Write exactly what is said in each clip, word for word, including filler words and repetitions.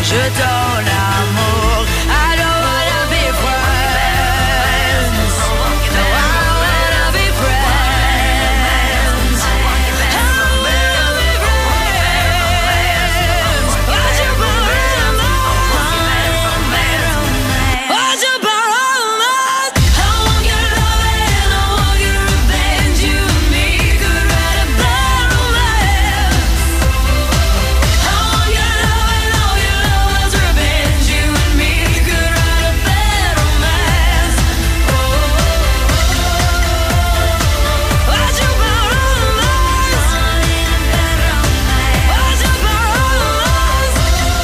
je donne amour. I don't wanna be friends. No, I don't wanna be friends. I wanna be friends. Why'd you borrow romance? Why'd you borrow romance? I want your love and I want your revenge. You and me could write a bad romance. I want your love and all your love's revenge. You and me could write a bad romance. Oh, why'd you borrow romance? Why'd you borrow romance?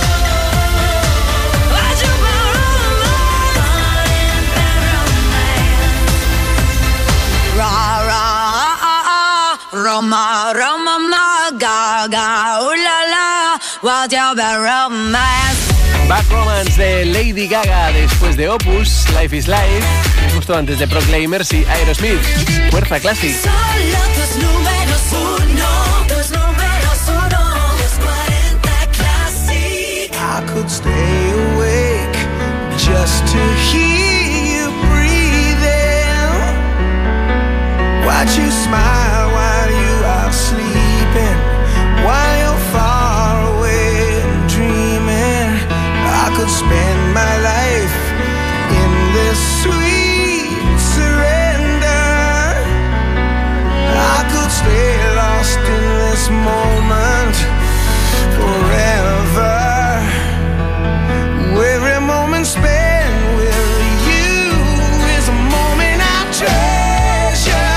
Why'd you borrow romance? Ra ra ah ah, Roma Roma ma ga ga, ooh la la, why'd you borrow romance? Bad Romance de Lady Gaga después de Opus, Life is Life, justo antes de Proclaimers y Aerosmith, Fuerza Classic. Solo tus números uno, tus números uno, los cuarenta Classic. I could stay awake just to hear you breathing. Watch you smile while you are sleeping, while you're far away and dreaming. I could spend my life in this sweet surrender. I could stay lost in this moment forever. Every moment spent with you is a moment I treasure.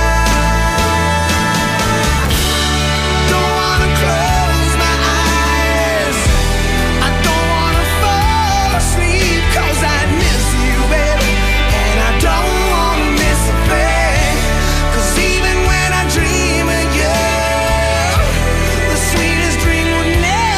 Don't wanna close my eyes, I don't wanna fall asleep, 'cause I miss you, baby, and I don't wanna miss a thing. 'Cause even when I dream of you, the sweetest dream would never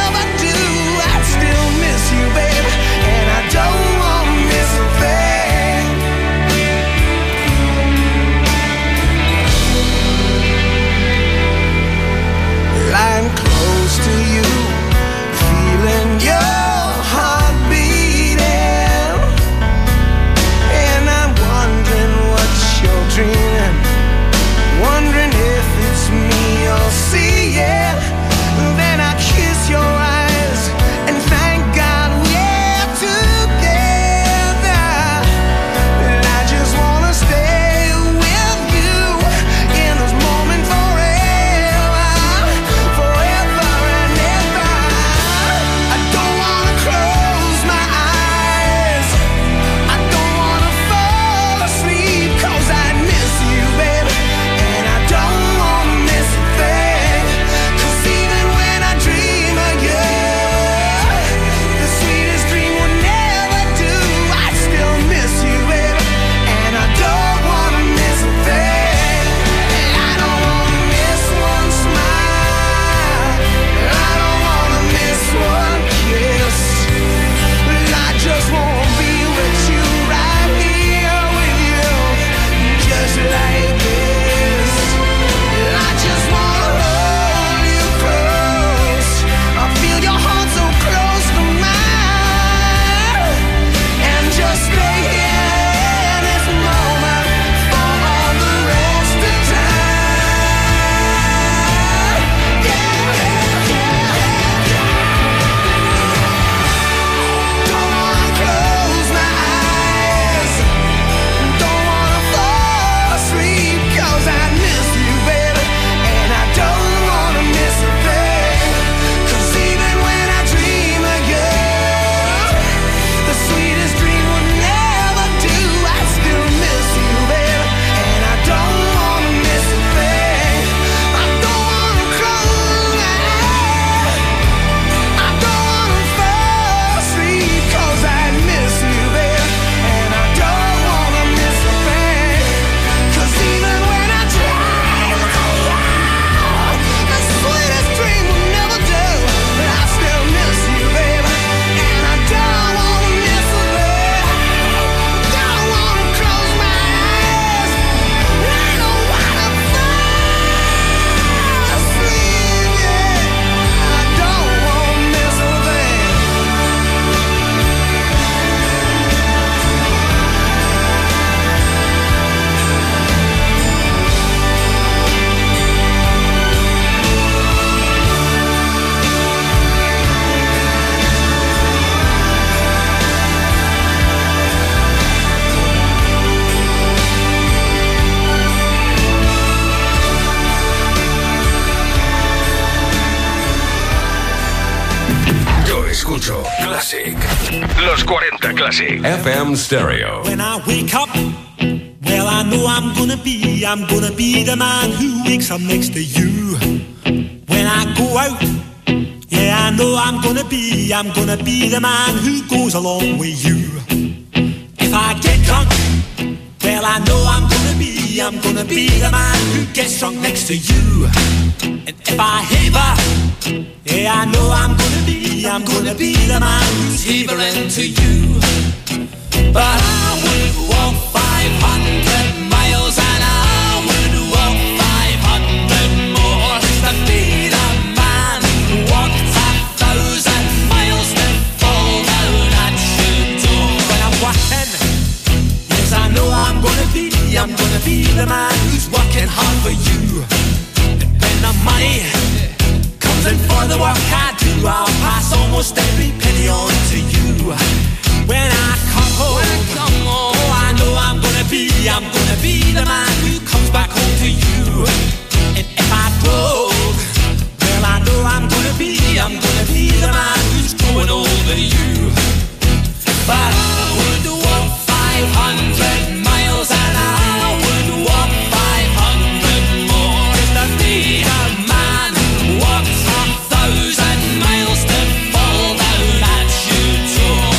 escucho. Classic. Los cuarenta Classic. F M Stereo. When I wake up, well, I know I'm gonna be, I'm gonna be the man who wakes up next to you. When I go out, yeah, I know I'm gonna be, I'm gonna be the man who goes along with you. If I get drunk, well, I know I'm gonna be, I'm gonna be the man who gets drunk next to you. And if I heaver, yeah, I know I'm gonna be, I'm gonna be the man who's heavering to you. But I would walk five hundred miles and I would walk five hundred more just to be the man who walked a thousand miles to fall down at your door. When I'm walking, yes, I know I'm gonna be, I'm gonna be the man who's working hard for you. And when the money comes in for the work I do, I'll pass almost every penny on to you. When I come home, when I come home, oh, I know I'm gonna be, I'm gonna be the man who comes back home to you. And if I broke, well, I know I'm gonna be, I'm gonna be the man who's growing older than you. But I would walk five hundred miles and I would walk five hundred more just to be the man who walks a thousand miles to fall down at your door.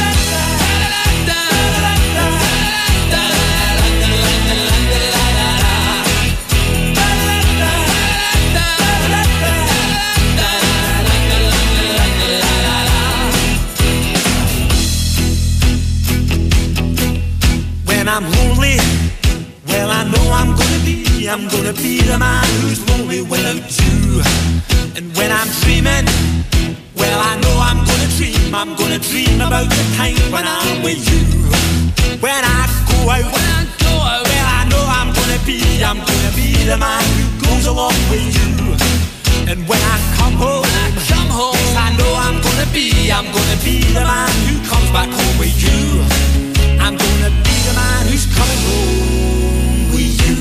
When I'm lonely, well, I know I'm gonna be, I'm gonna be the man who's lonely without you. And when I'm dreaming, well, I know I'm gonna dream, I'm gonna dream about the time when I'm with you. When I go out, when I go out, well, I know I'm gonna be, I'm gonna be the man who goes along with you. And when I come home, when I come home, yes, I know I'm gonna be, I'm gonna be the man who comes back home with you. I'm gonna be the man who's coming home with you.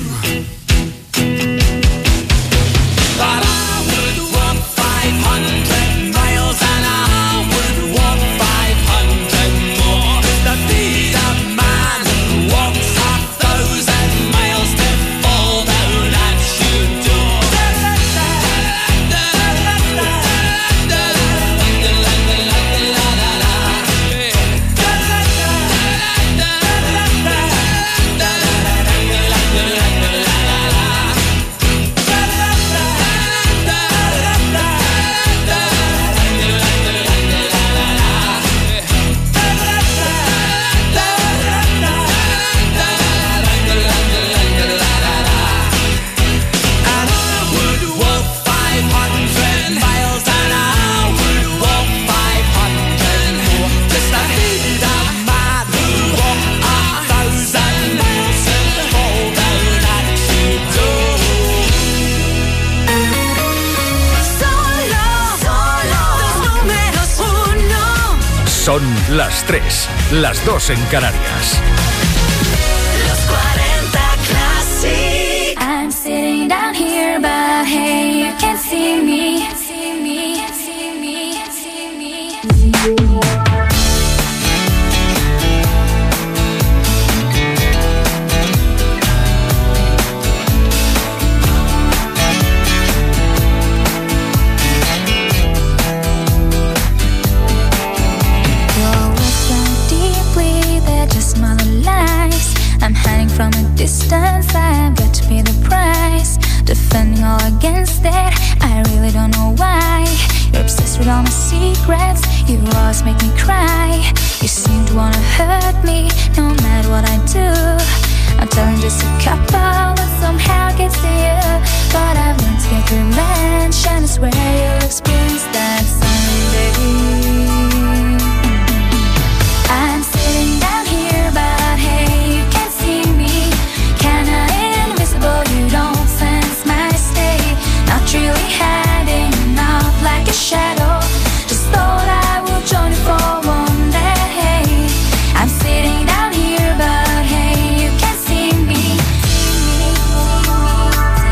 But I would walk five hundred miles and I would walk five hundred more just to be the man who walks a thousand miles to fall down at your door. Son las tres, las dos en Canarias. Los cuarenta Classic. I'm sitting down here, but hey, you can't see me. See me, see me, see me, see me. From a distance, I've got to pay the price. Defending all against it, I really don't know why. You're obsessed with all my secrets, you always make me cry. You seem to wanna hurt me, no matter what I do. I'm telling just a couple, but somehow it gets to you. But I've learned to get revenge, and I swear you'll experience that someday. I'm sitting down here, but hey, you can't see me. Kinda invisible, you don't sense my state. Not really hiding out like a shadow. Just thought I would join you for one day. I'm sitting down here, but hey, you can't see me.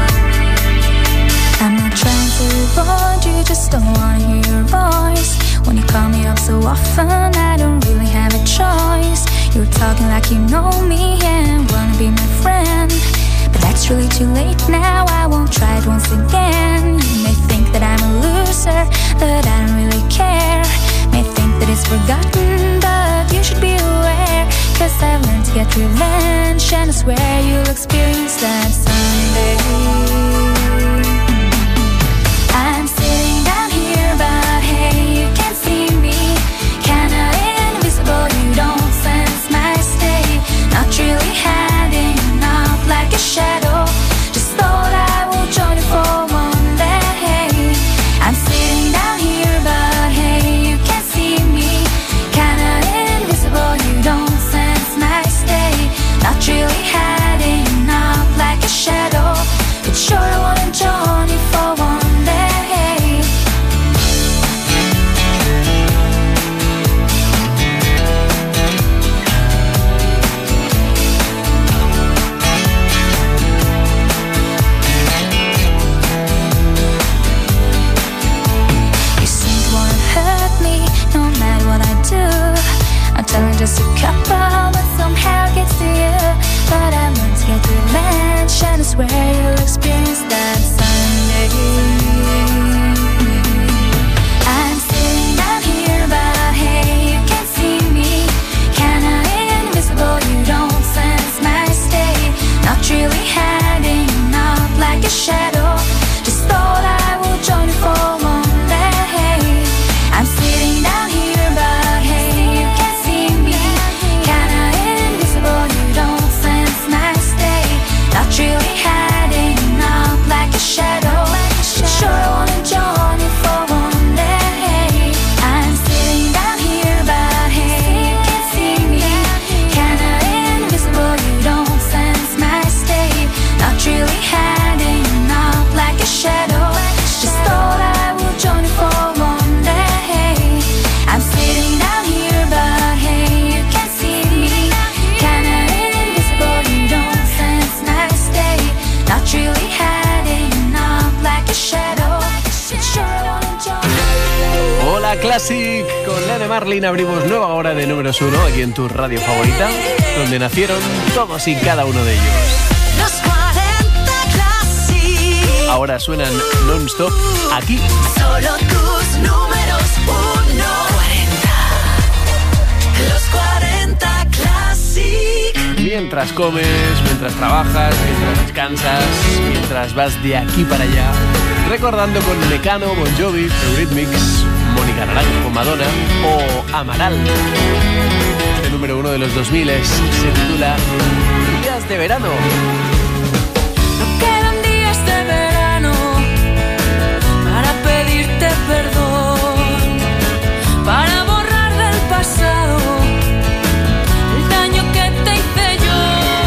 You're talking like you know me and wanna be my friend, but that's really too late now. I won't try it once again. You may think that I'm a loser, but I don't really care. May think that it's forgotten, but you should be aware, 'cause I've learned to get revenge, and I swear you'll experience that someday. I'm sitting down here, but hey, you can't see me. Kinda invisible, you don't sense my state. Not really hiding out like a shadow. Just thought I would join you for one day. I'm sitting down here, but hey, you can't see me. Kinda invisible, you don't sense my state. Not really hiding out like a shadow. But sure I wanna join you for one day. I'm telling just a couple, but somehow it gets to you. But I want to get revenge, and I swear you'll experience that someday. I'm sitting down here, but hey, you can't see me. Kinda invisible, you don't sense my state. Not really hiding out like a shadow. Just thought I would join you for one day. I'm sitting down here, but hey, you can't see me. Kinda invisible, you don't sense my state. Not really hiding out like a shadow. Sure I wanna join you for one day. I'm sitting down here, but hey, you can't see me. Kinda invisible, you don't sense my state. Not really hiding out like a shadow. Just thought I would join you for one day. I'm sitting down here, but hey, you can't see me. Kinda invisible, you don't sense my state. Not really hiding out like a shadow. Sure I wanna join. Hola Classic, con Lene Marlin abrimos nueva hora de números uno aquí en tu radio favorita, donde nacieron todos y cada uno de ellos. Los cuarenta Classic. Ahora suenan non-stop aquí. Solo tus números uno. cuarenta. Los cuarenta Classic. Mientras comes, mientras trabajas, mientras descansas, mientras vas de aquí para allá, recordando con Mecano, Bon Jovi, Eurythmics, Mónica Naranjo, Madonna o Amaral. El número uno de los dos mil se titula Días de verano. No quedan días de verano para pedirte perdón, para borrar del pasado el daño que te hice yo.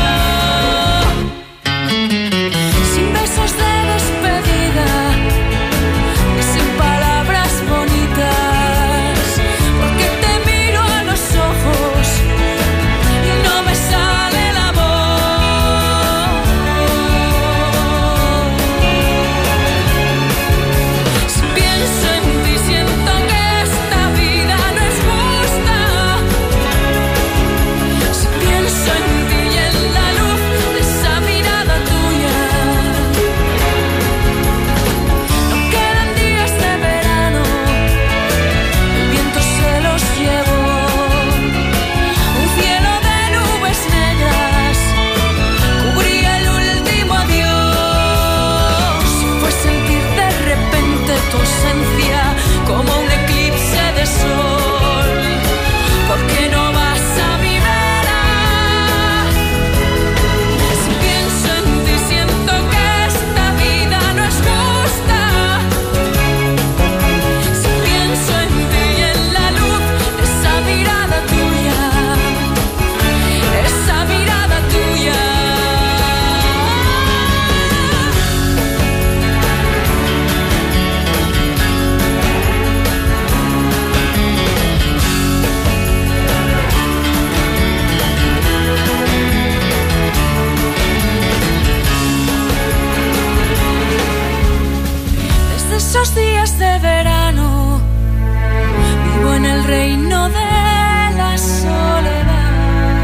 Sin besos de despedida y sin palabras bonitas, porque te miro a los ojos y no me sale la voz. Si pienso en ti siento que esta vida no es justa. Si pienso en ti y en la luz de esa mirada tuya. No quedan días de verano, el viento se los llevó. Un cielo de nubes negras cubría el último adiós. Fue sentir de repente tu ausencia como un eclipse de sol. ¿Por qué no vas a mi vera? Si pienso en ti siento que esta vida no es justa. Si pienso en ti y en la luz de esa mirada tuya, esa mirada tuya. Desde esos días de verano vivo en el reino de la soledad.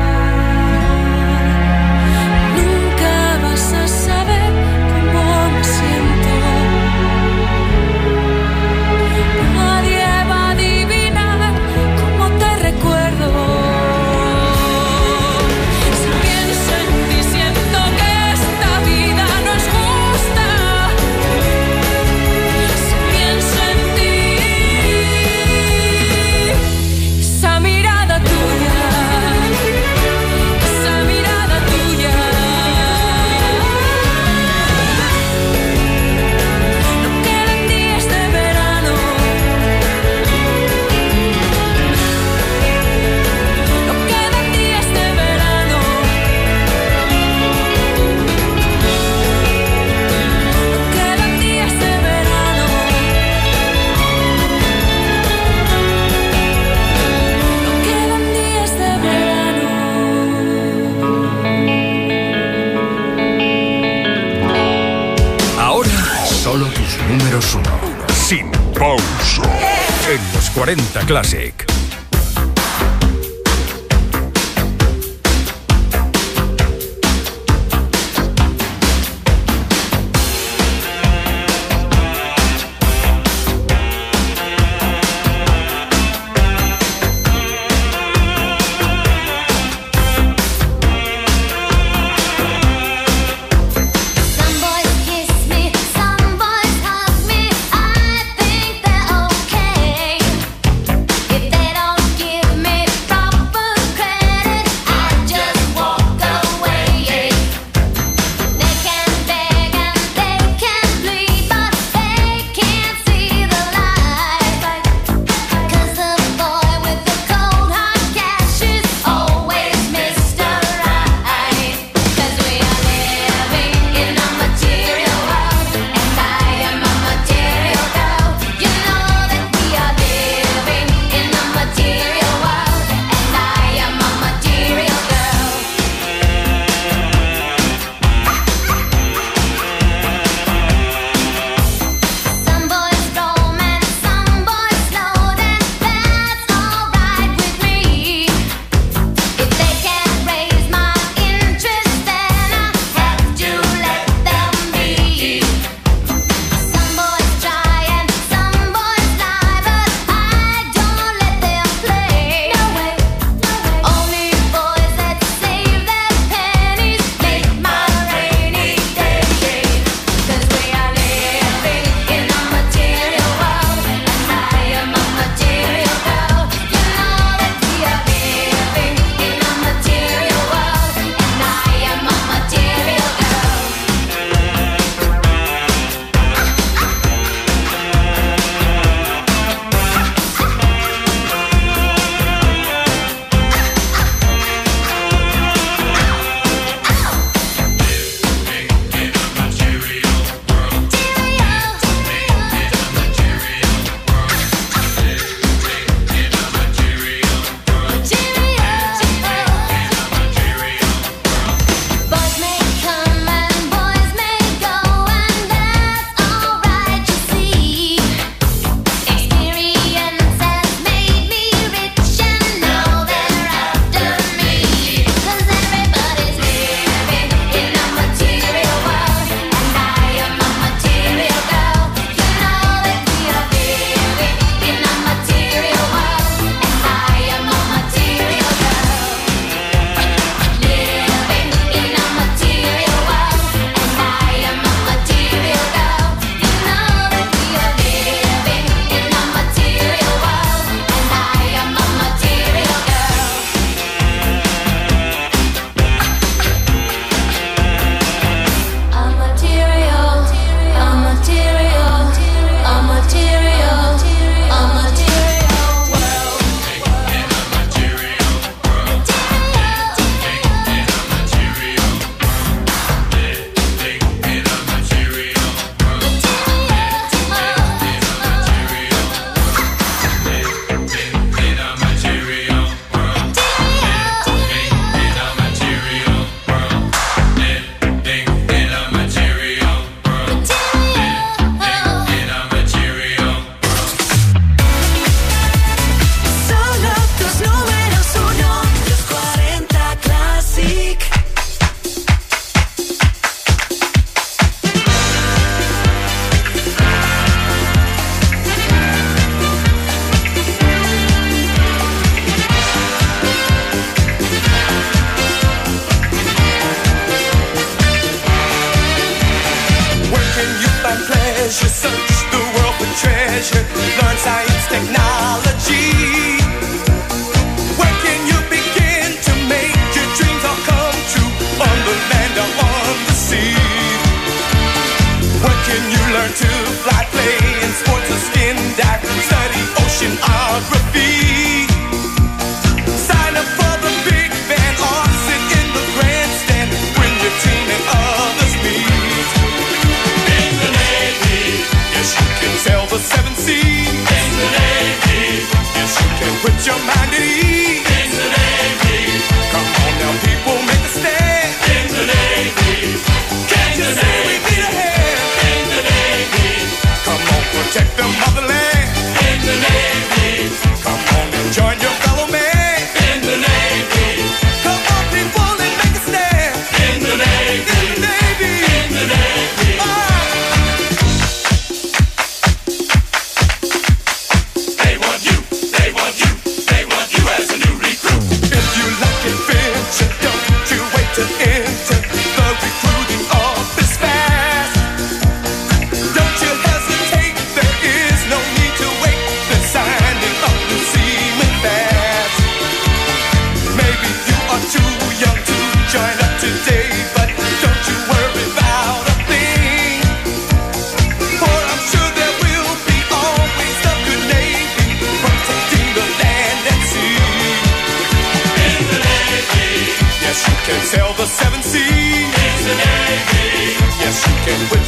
Solo tus números uno. Sin pausa. En los cuarenta Classic.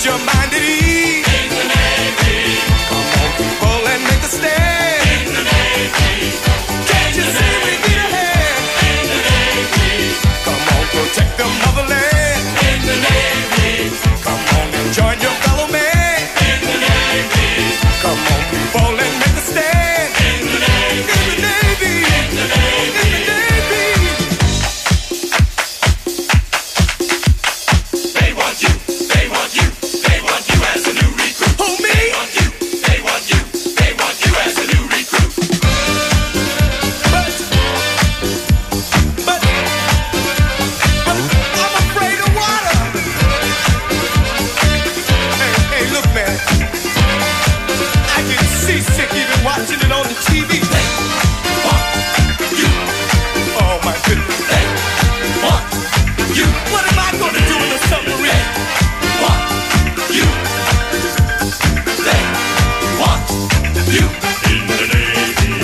put your mind at ease. In the Navy. Come on, people, and make a stand. In the Navy. Can't you see we need a hand? In the Navy. Come on, protect the motherland. In the Navy. Come on and join your fellow man. In the Navy. Come on, people, and make a stand. In the Navy. In the Navy. In the Navy. In the Navy. They want you. They want you. They want you as a new recruit. Who, me? They want you. They want you. They want you as a new recruit. But, but, but I'm afraid of water. Hey, hey, look, man. I get seasick even watching it on the T V. They want you. Oh my goodness. They want you. What am I gonna do in the submarine? They want you. They want you. In the Navy.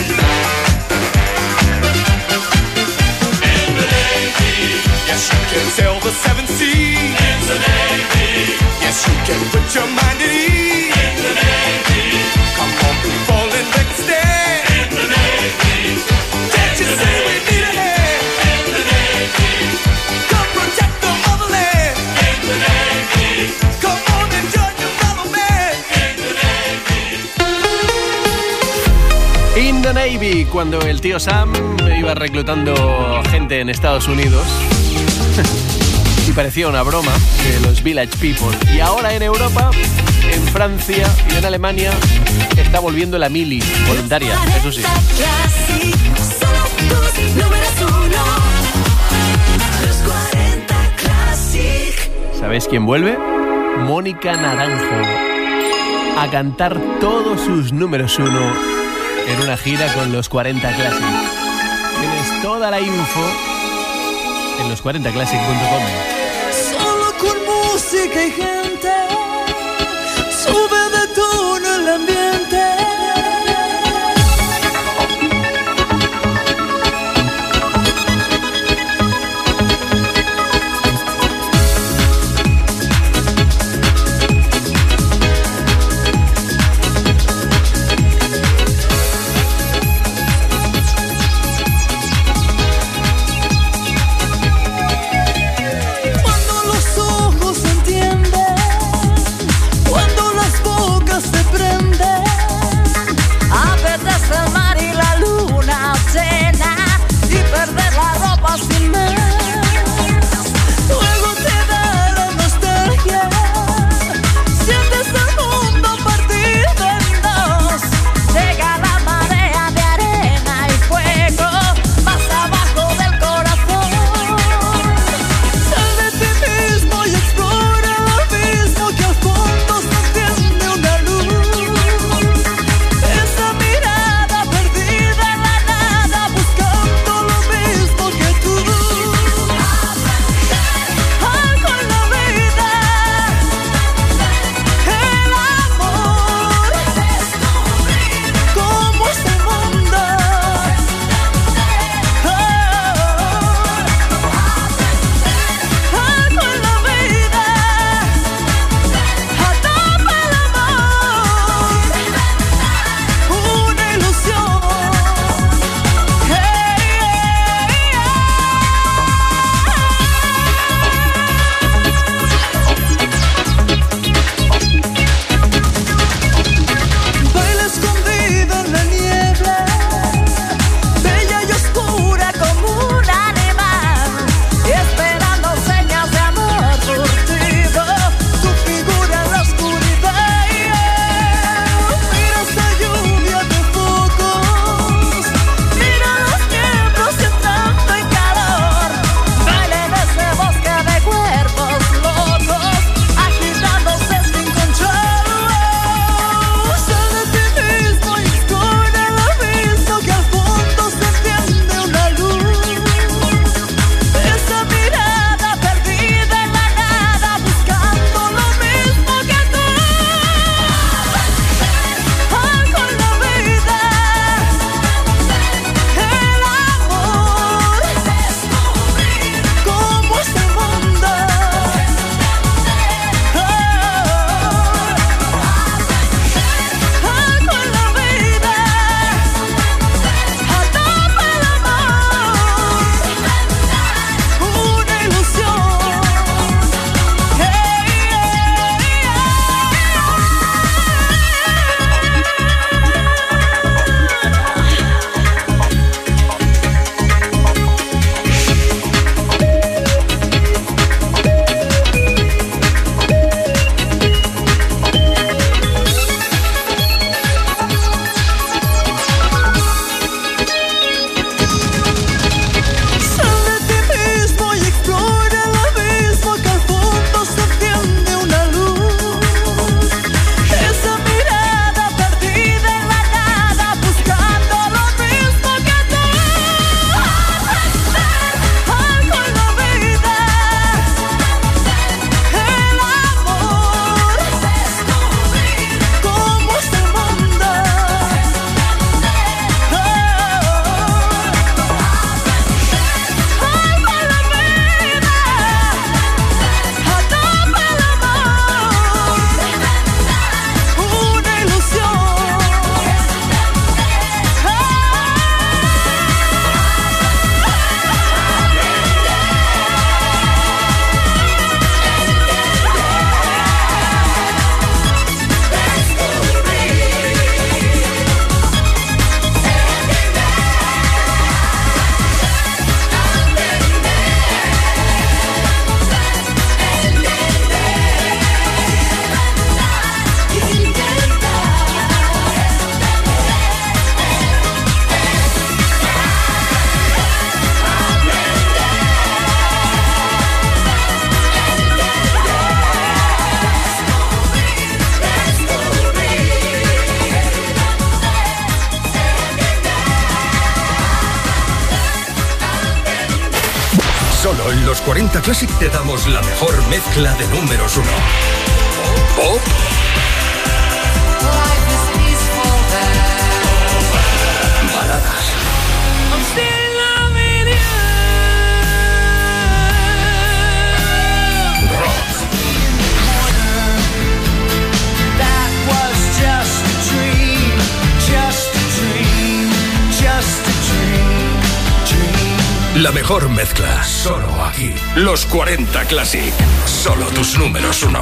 In the Navy. Yes, you can sail the seven seas. In the Navy. Yes, you can put your mind at ease. In the Navy. Come on, people, and make a stand. In the Navy. Can't you see we need a hand? In the Navy. Come protect the motherland. In the Navy. Come on and join your fellow man. In the Navy. In the Navy, cuando el tío Sam iba reclutando gente en Estados Unidos y parecía una broma de los Village People. Y ahora en Europa, en Francia y en Alemania está volviendo la mili voluntaria, eso sí. Classic, solo tus números uno. Los cuarenta Classic. ¿Sabéis quién vuelve? Mónica Naranjo, a cantar todos sus números uno en una gira con los cuarenta Classic. Tienes toda la info en los cuarenta classic punto com. Solo con música y gente sube de tono el ambiente. Cuando los ojos entienden Los cuarenta Classic te damos la mejor mezcla de números uno. Pop. Baladas. Rock. That was just a dream, just a dream, just a dream, dream. La mejor mezcla, solo aquí. Los cuarenta Classic. Solo tus números uno.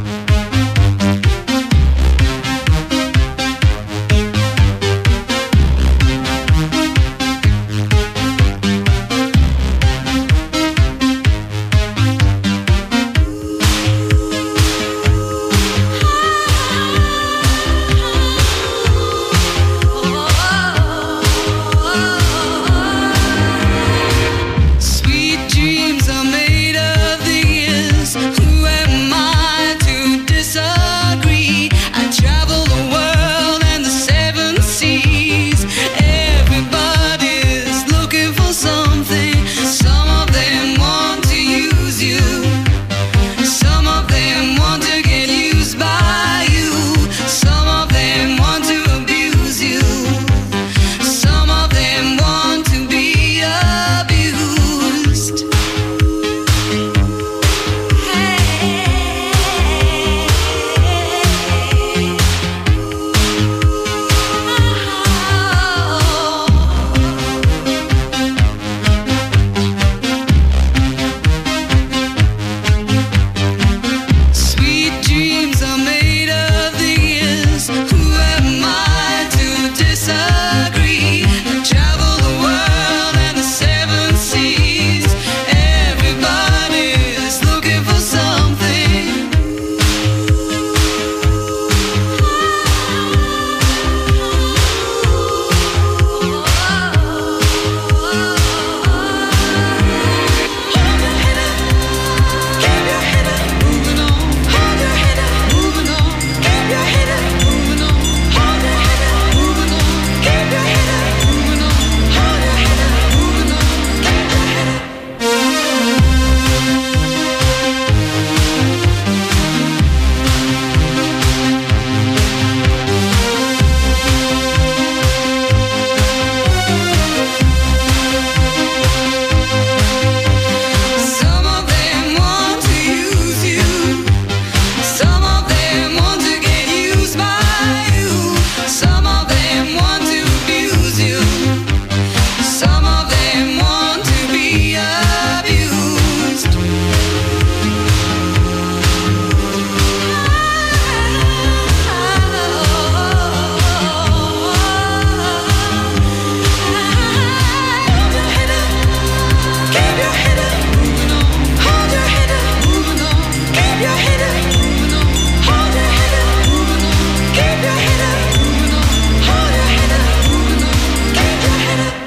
Sweet dreams are made of these. Who am I to disagree? I travel the world and the seven seas. Everybody's looking for something. Some of them want to use you. Some of them want to get used by you. Some of them want to abuse you. Some of them want to be abused. Sweet dreams are made of these. Who am I to disagree? I travel the world and the seven seas. Everybody's looking for something. Hold your head up, keep your head up, moving on. Hold your head up, moving on. Keep your head up, moving on. Hold your head up, moving on. Keep your head up, moving on. Hold your head up, moving on. Keep your head up. Some of them want to use you. Some of them want to get used by you. Some of them want to abuse you. Some of them want to be abused. Hold your head up, keep your head up, moving on. Hold your head up, moving on. Keep your head up, moving on. Hold your head up, moving on. Keep your head up, moving on. Hold your head up, moving on. Keep your head up.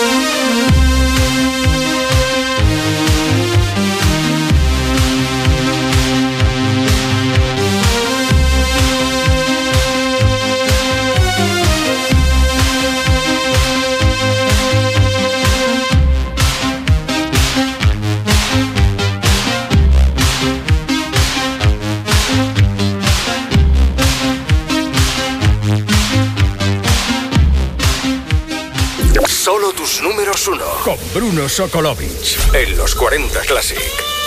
Solo tus números uno. Con Bruno Sokolovic. En los cuarenta Classic.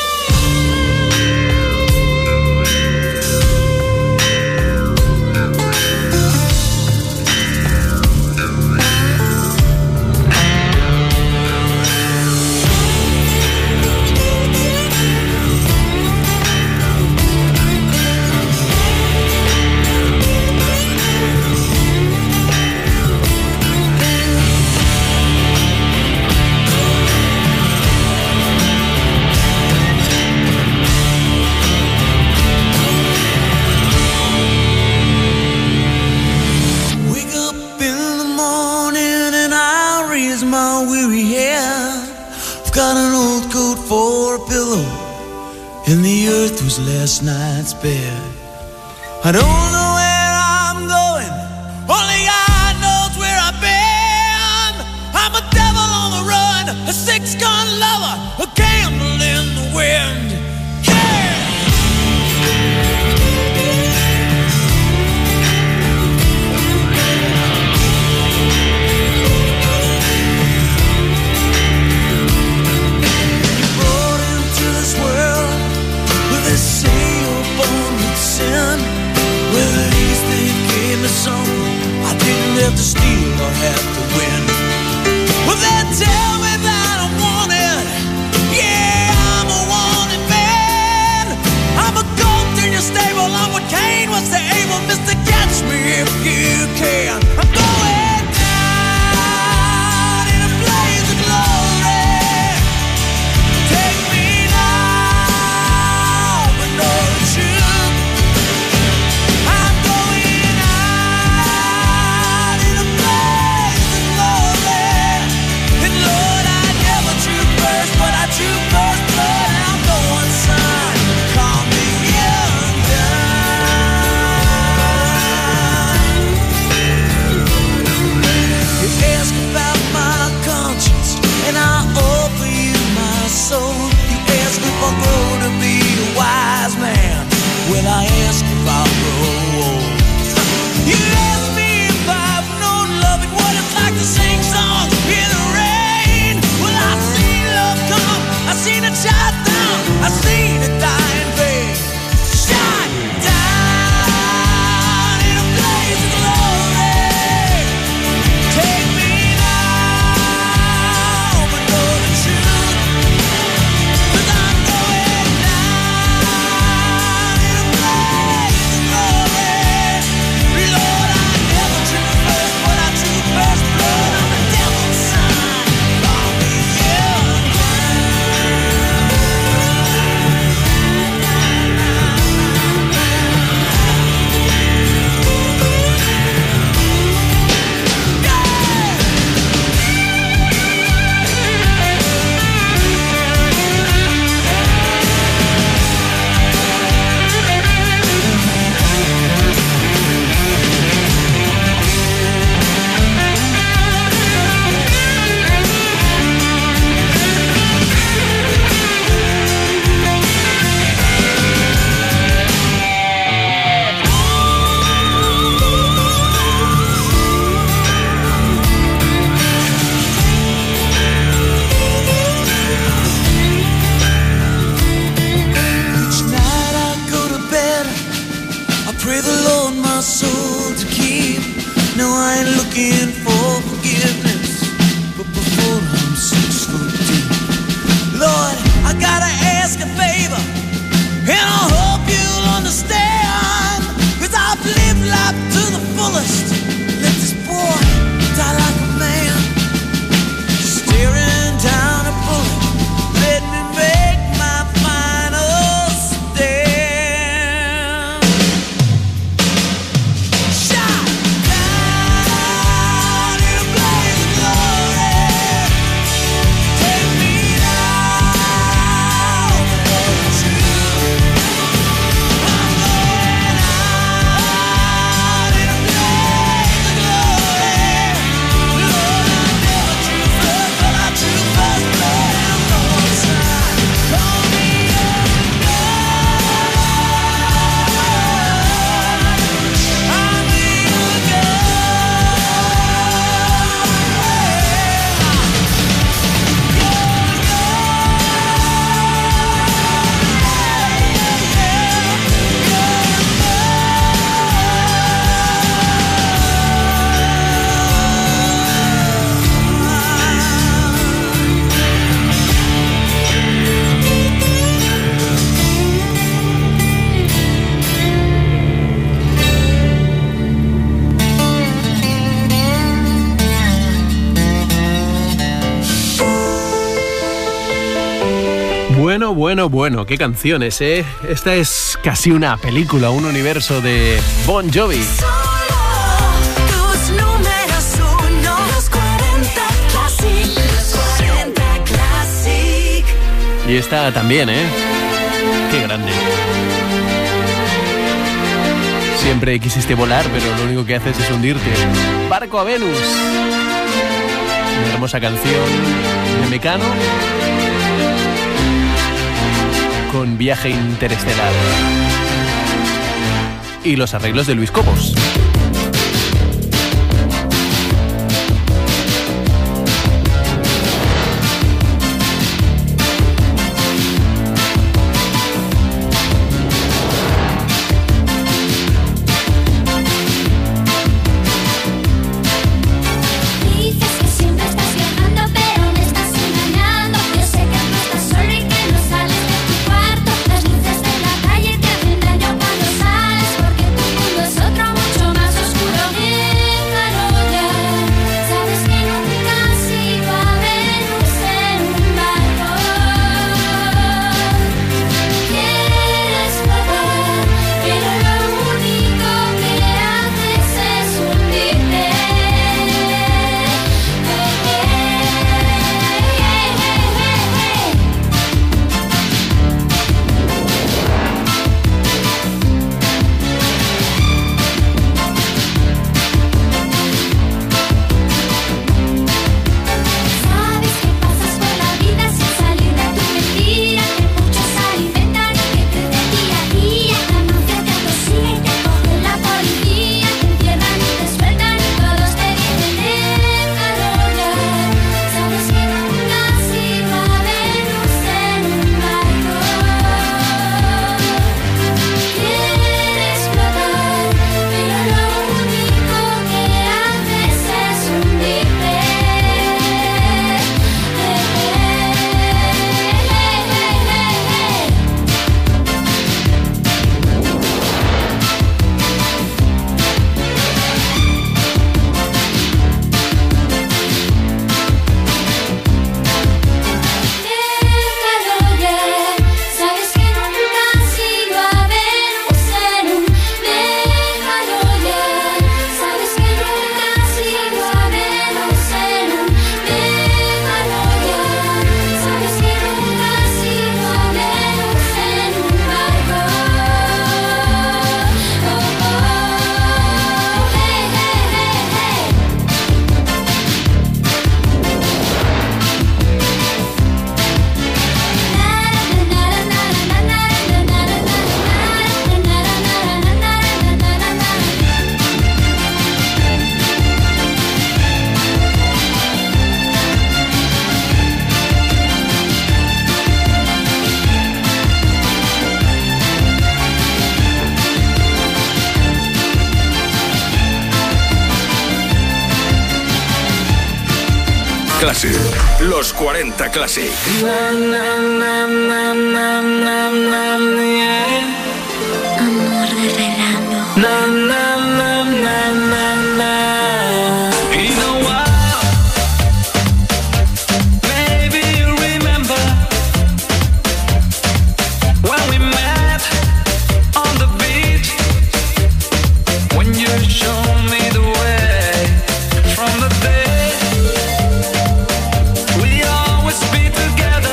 Wake up in the morning and I raise my weary head. I've got an old coat for a pillow, and the earth was last night's bed. I don't know where I'm going, only God knows where I've been. I'm a devil on the run, a six-gun lover, a gambler in the have to steal or have to win. Well, they tell me that I'm wanted. Yeah, I'm a wanted man. I'm a goat in your stable. I'm what Cain was to Abel. Mister, catch me if you can. I'm going down in a blaze of glory. Take me now, but no truth. I'm going out in a blaze of glory. And Lord, I never drew first, but I drew first blood. I'm going, son, call me undone. You ask about my conscience, and I offer you my soul. You ask if I'll grow to be a wise man. Well, I ask if I'll grow old. You ask me if I've known love and what it's like to sing songs in the rain. Well, I've seen love come, I've seen it shot down, I've seen it die in vain. Shot down in a blaze of glory. Take me now, but know the truth. 'Cause I'm going down in a blaze of glory. Lord, I never drew first, but I drew first blood. I'm the devil's son. Call me Each night I go to bed, I pray the Lord my soul to keep. No, I ain't looking for forgiveness, but before I'm six foot deep. Lord, I gotta ask a favor, and I hope you'll understand. 'Cause I've lived life to the fullest. Let this boy die like a man. Staring down a bullet, let me make my final stand. Shot down in a blaze of glory. Take me now, but know the truth. I'm going out in a blaze of glory. Lord, I never drew first, but I drew first blood. I'm going side. Call me undone. I'm Bueno, bueno, bueno, qué canciones, ¿eh? Esta es casi una película, un universo de Bon Jovi. Tus números uno, los cuarenta Classic, los cuarenta Classic. Y esta también, ¿eh? Qué grande. Siempre quisiste volar, pero lo único que haces es hundirte. Barco a Venus. Una hermosa canción de Mecano con Viaje Interestelar. Y los arreglos de Luis Cobos. Classic. Los cuarenta Classic. Amor de verano. You know what? Maybe you remember when we met on the beach, when you showed me the way from the day we always be together.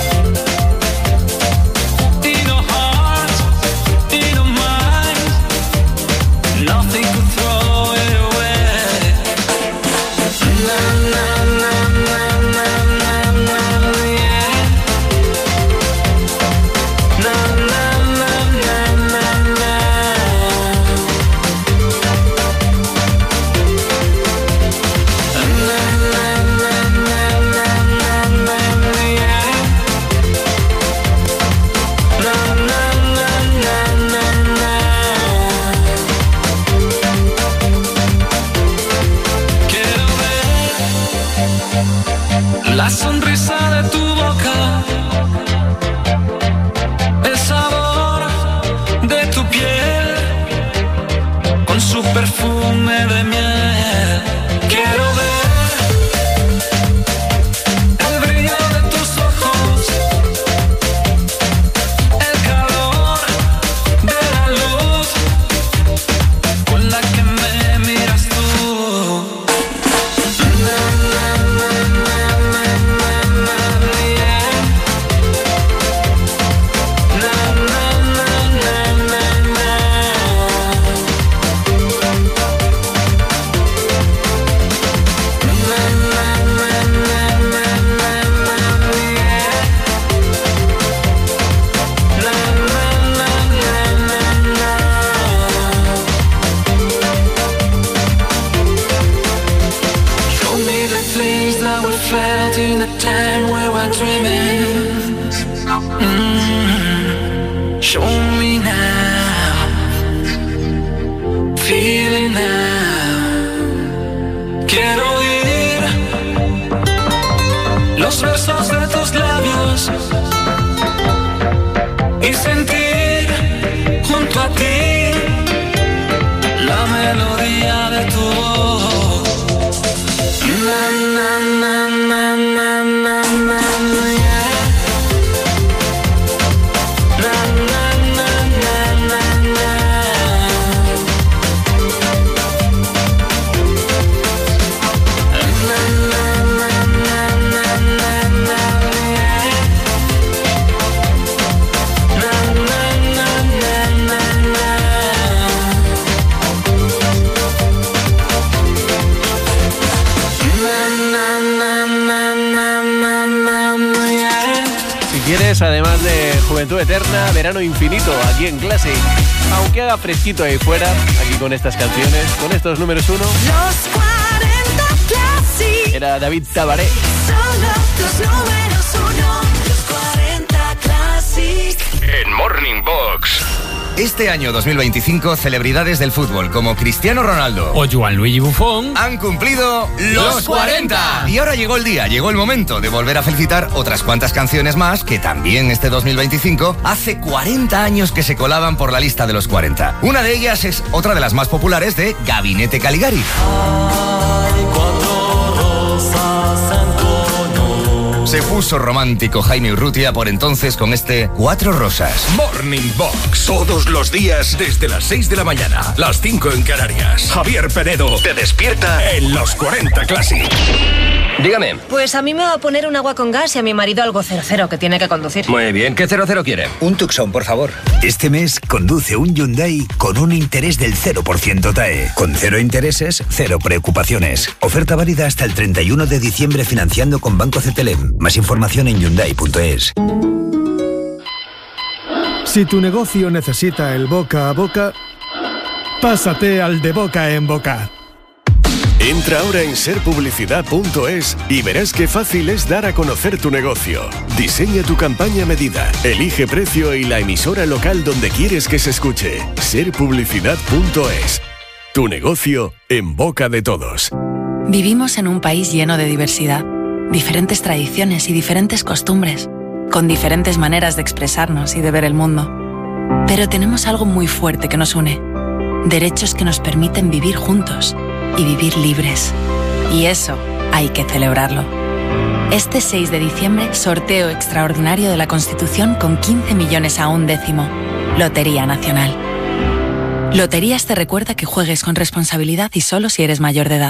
In our hearts, in our minds, nothing could throw it away. Na na na na na na na, yeah. Na na na na na na. Na na na na na na, yeah. Na na na na na na. Quiero ver la sonrisa de tu boca, el sabor de tu piel, con su perfume de miel. Quiero ver el brillo de tus ojos, el calor de la luz con la que me miras tú. Na, na, na, na, na, na, na, yeah. Na, na, na, na, na, na. Na, na, na, na, na, na, yeah. Na, na, na, na, na, na. Show me the things that we felt in the time we were dreaming. Mm. Show me now, feeling now. Quiero oír los besos de tus labios y sentir junto a ti la melodía de tu voz. Na, na, na, na, na, na, na, yeah. Na, na, na, na, na, na. Na, na, na, na, na, na, na, yeah. Na, na, na, na, na, na. Si quieres, además de Juventud Eterna, Verano Infinito, aquí en Classic. Aunque haga fresquito ahí fuera, aquí con estas canciones, con estos números uno, Los cuarenta Classic. era David Tabaré. Solo tus números uno. Los cuarenta Classic. En Morning Box. Este año dos mil veinticinco, celebridades del fútbol como Cristiano Ronaldo o Gianluigi Buffon han cumplido los cuarenta. Y ahora llegó el día, llegó el momento de volver a felicitar otras cuantas canciones más que también este dos mil veinticinco hace cuarenta años que se colaban por la lista de los cuarenta. Una de ellas es otra de las más populares de Gabinete Caligari. Se puso romántico Jaime Urrutia por entonces con este Cuatro Rosas. Morning Box. Todos los días desde las seis de la mañana. Las cinco en Canarias. Javier Penedo te despierta en los cuarenta Classic. Dígame. Pues a mí me va a poner un agua con gas y a mi marido algo cero cero que tiene que conducir. Muy bien. ¿Qué cero cero quiere? Un Tucson, por favor. Este mes conduce un Hyundai con un interés del cero por ciento T A E. Con cero intereses, cero preocupaciones. Oferta válida hasta el treinta y uno de diciembre financiando con Banco Cetelem. Más información en hyundai punto es. Si tu negocio necesita el boca a boca, pásate al de boca en boca. Entra ahora en ser publicidad punto es y verás qué fácil es dar a conocer tu negocio. Diseña tu campaña a medida, elige precio y la emisora local donde quieres que se escuche. ser publicidad punto es. Tu negocio en boca de todos. Vivimos en un país lleno de diversidad, diferentes tradiciones y diferentes costumbres, con diferentes maneras de expresarnos y de ver el mundo. Pero tenemos algo muy fuerte que nos une, derechos que nos permiten vivir juntos y vivir libres. Y eso hay que celebrarlo. Este seis de diciembre, sorteo extraordinario de la Constitución con quince millones a un décimo. Lotería Nacional. Loterías te recuerda que juegues con responsabilidad y solo si eres mayor de edad.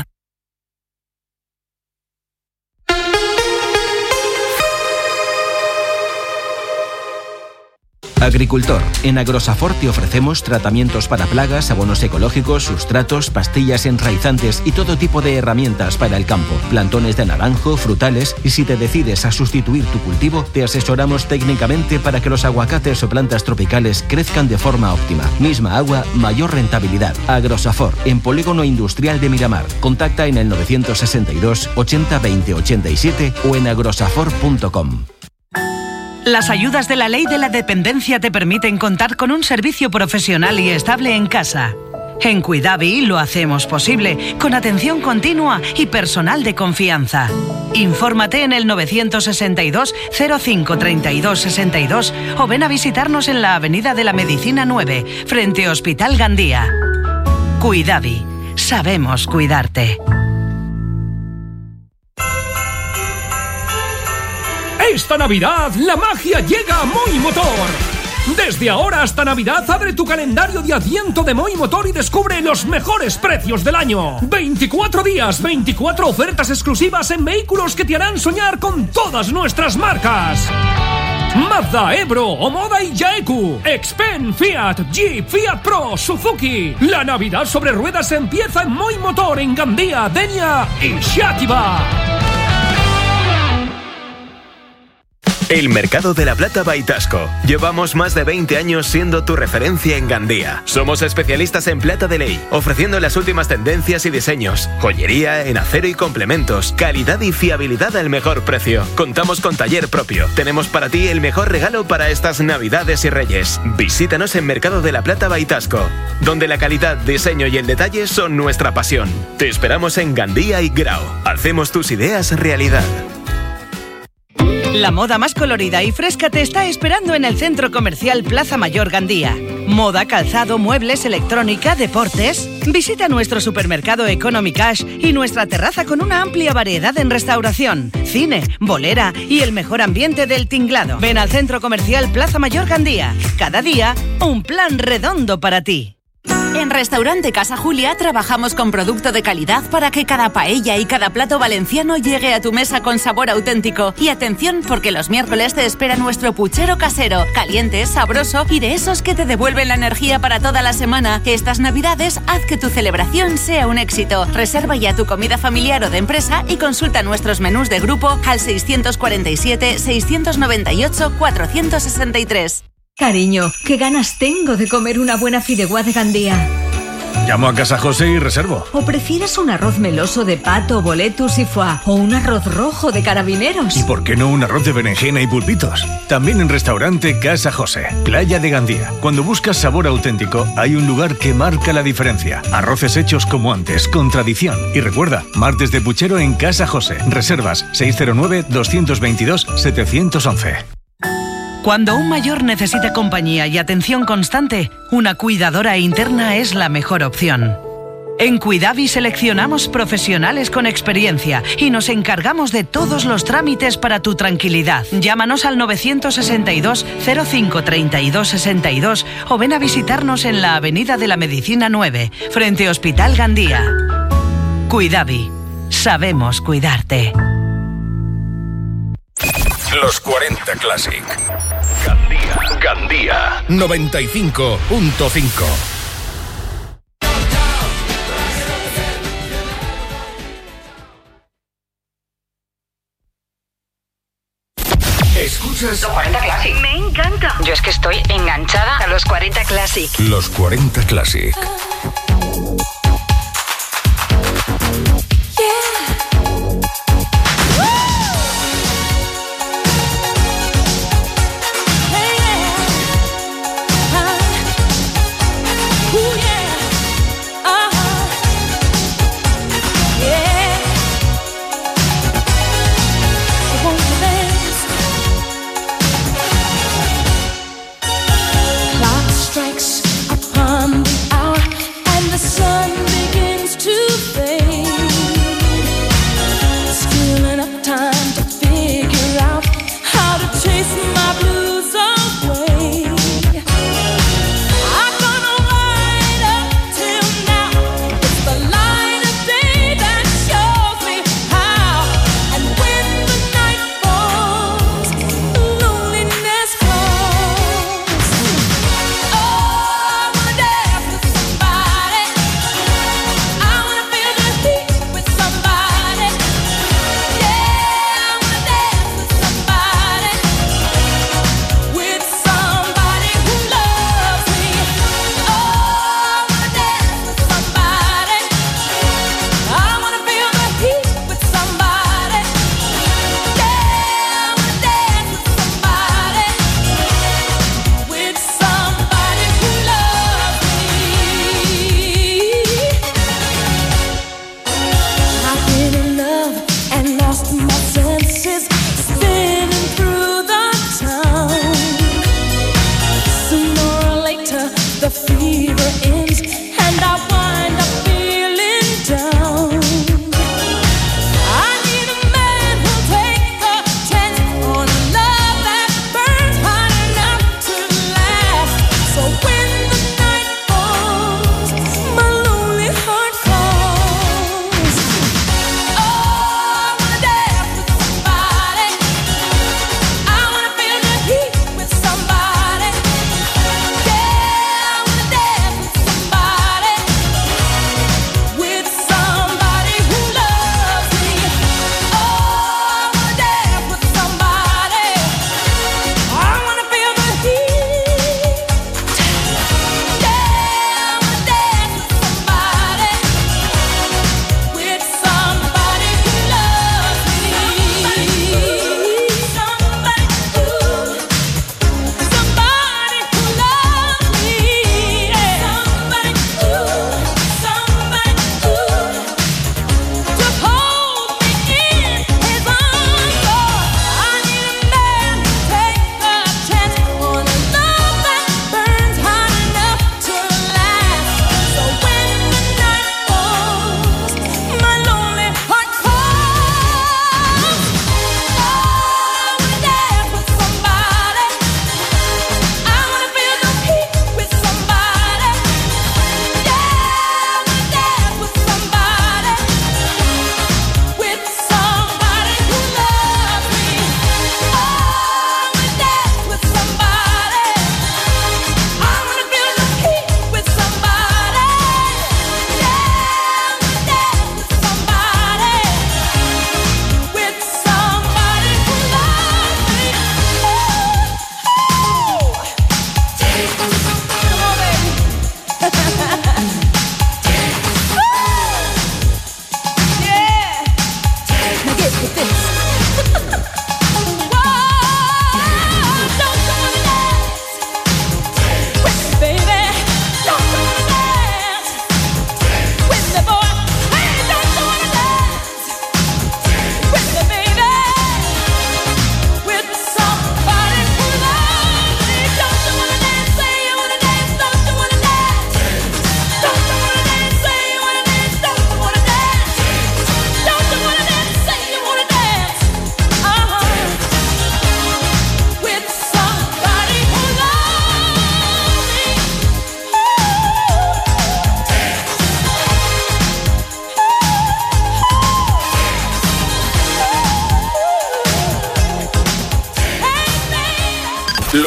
Agricultor, en Agrosafor te ofrecemos tratamientos para plagas, abonos ecológicos, sustratos, pastillas enraizantes y todo tipo de herramientas para el campo, plantones de naranjo, frutales, y si te decides a sustituir tu cultivo, te asesoramos técnicamente para que los aguacates o plantas tropicales crezcan de forma óptima. Misma agua, mayor rentabilidad. Agrosafor, en Polígono Industrial de Miramar. Contacta en el novecientos sesenta y dos ochenta veinte ochenta y siete o en agrosafor punto com. Las ayudas de la Ley de la Dependencia te permiten contar con un servicio profesional y estable en casa. En Cuidavi lo hacemos posible, con atención continua y personal de confianza. Infórmate en el novecientos sesenta y dos cero cinco treinta y dos sesenta y dos o ven a visitarnos en la Avenida de la Medicina nueve, frente a Hospital Gandía. Cuidavi, sabemos cuidarte. Esta Navidad, la magia llega a Moi Motor. Desde ahora hasta Navidad, abre tu calendario de Adviento de Moi Motor y descubre los mejores precios del año. veinticuatro días, veinticuatro ofertas exclusivas en vehículos que te harán soñar con todas nuestras marcas. Mazda, Ebro, Omoda y Yaeku. Xpen, Fiat, Jeep, Fiat Pro, Suzuki. La Navidad sobre ruedas empieza en Moi Motor en Gandía, Denia y Xàtiva. El Mercado de la Plata by Tasco. Llevamos más de veinte años siendo tu referencia en Gandía. Somos especialistas en plata de ley, ofreciendo las últimas tendencias y diseños, joyería, en acero y complementos, calidad y fiabilidad al mejor precio. Contamos con taller propio. Tenemos para ti el mejor regalo para estas Navidades y Reyes. Visítanos en Mercado de la Plata by Tasco, donde la calidad, diseño y el detalle son nuestra pasión. Te esperamos en Gandía y Grau. Hacemos tus ideas realidad. La moda más colorida y fresca te está esperando en el Centro Comercial Plaza Mayor Gandía. Moda, calzado, muebles, electrónica, deportes. Visita nuestro supermercado Economy Cash y nuestra terraza con una amplia variedad en restauración, cine, bolera y el mejor ambiente del tinglado. Ven al Centro Comercial Plaza Mayor Gandía. Cada día, un plan redondo para ti. En Restaurante Casa Julia trabajamos con producto de calidad para que cada paella y cada plato valenciano llegue a tu mesa con sabor auténtico. Y atención, porque los miércoles te espera nuestro puchero casero, caliente, sabroso y de esos que te devuelven la energía para toda la semana. Estas Navidades, haz que tu celebración sea un éxito. Reserva ya tu comida familiar o de empresa y consulta nuestros menús de grupo al seiscientos cuarenta y siete, seiscientos noventa y ocho, cuatrocientos sesenta y tres. Cariño, qué ganas tengo de comer una buena fideuá de Gandía. Llamo a Casa José y reservo. ¿O prefieres un arroz meloso de pato, boletus y foie? ¿O un arroz rojo de carabineros? ¿Y por qué no un arroz de berenjena y pulpitos? También en Restaurante Casa José, Playa de Gandía. Cuando buscas sabor auténtico, hay un lugar que marca la diferencia. Arroces hechos como antes, con tradición. Y recuerda, martes de puchero en Casa José. Reservas seis cero nueve, dos dos dos, siete uno uno. Cuando un mayor necesita compañía y atención constante, una cuidadora interna es la mejor opción. En Cuidavi seleccionamos profesionales con experiencia y nos encargamos de todos los trámites para tu tranquilidad. Llámanos al novecientos sesenta y dos cero cinco treinta y dos sesenta y dos o ven a visitarnos en la Avenida de la Medicina nueve, frente a Hospital Gandía. Cuidavi, sabemos cuidarte. Los cuarenta Classic. Gandía. Gandía. noventa y cinco punto cinco. ¿Escuchas? Los cuarenta Classic. Me encanta. Yo es que estoy enganchada a los cuarenta Classic. Los cuarenta Classic.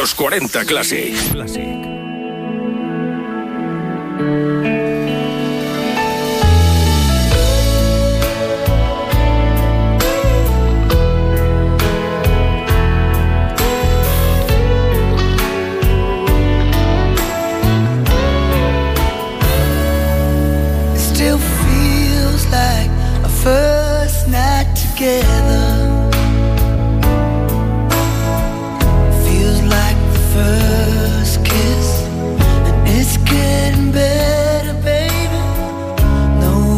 Los cuarenta Classic. Still feels like a first night together.